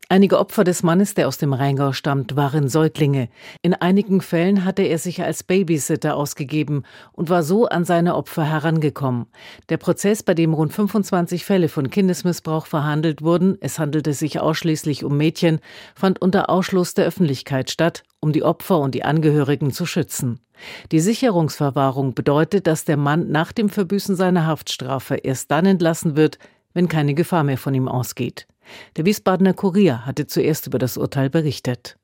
Einige Opfer des Mannes, der aus dem Rheingau stammt, waren Säuglinge. In einigen Fällen hatte er sich als Babysitter ausgegeben und war so an seine Opfer herangekommen. Der Prozess, bei dem rund 25 Fälle von Kindesmissbrauch verhandelt wurden, es handelte sich ausschließlich um Mädchen, fand unter Ausschluss der Öffentlichkeit statt, um die Opfer und die Angehörigen zu schützen. Die Sicherungsverwahrung bedeutet, dass der Mann nach dem Verbüßen seiner Haftstrafe erst dann entlassen wird, wenn keine Gefahr mehr von ihm ausgeht. Der Wiesbadener Kurier hatte zuerst über das Urteil berichtet.